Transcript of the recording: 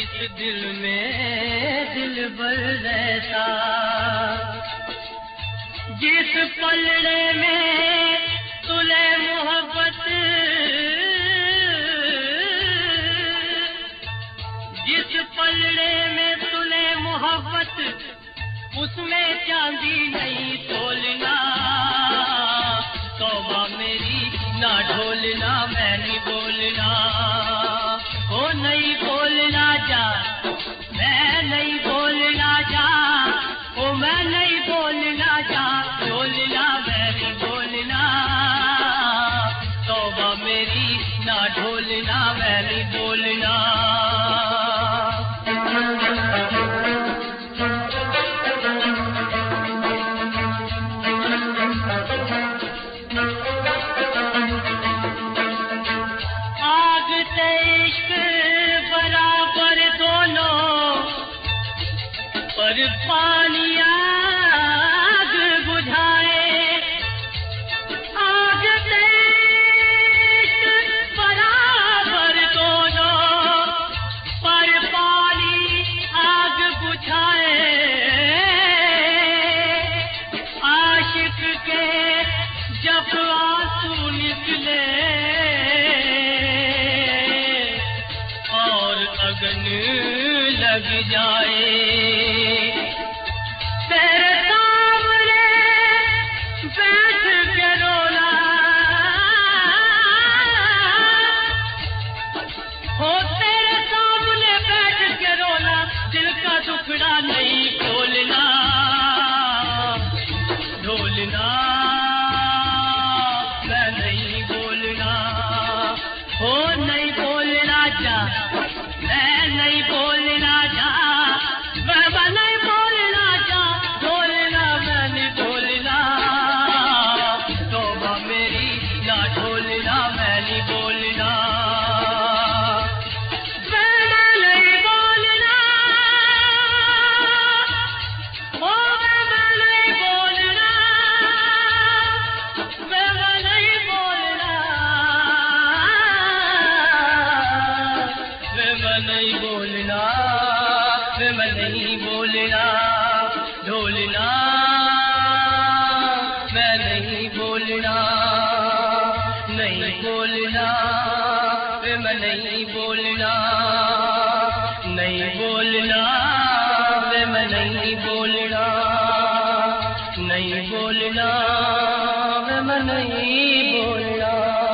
इस दिल में दिलबर रहता, जिस पलड़े में तुले मोहब्बत, जिस पलड़े में तुले मोहब्बत, उसमें चांदी नहीं तोलना। तौबा मेरी ना ढोलना, मैं नहीं बोलना, ओ नहीं बोलना जा, मैं नहीं बोलना जा, ओ मैं नहीं बोलना जा, ढोलना मैं नहीं बोलना। तौबा मेरी ना ढोलना, मैं नहीं बोलना। पर पानी आग बुझाए, आग तेज बराबर दोनों, पर पानी आग बुझाए। आशिक के जब आंसू निकले और अगन लग जाए, तेरे सामने बैठ के रोना, हो तेरे सामने बैठ के रोना, दिल का दुखड़ा नहीं खोलना। ढोलना मैं नहीं बोलना, हो नहीं बोलना जा, मैं नहीं बोलना जा, मैं नहीं बोलना जा, बोलना मैं नहीं बोलना। तौबा मेरी ना ढोलना, मैं नहीं बोलना, मैं नहीं बोलना, ओ मैं नहीं बोलना, मैं नहीं बोलना, मैं नहीं बोलना, मैं नहीं बोलना। ढोलना मैं नहीं बोलना, नहीं बोलना, मैं नहीं बोलना, नहीं बोलना, मैं नहीं बोलना, नहीं बोलना, मैं नहीं बोलना।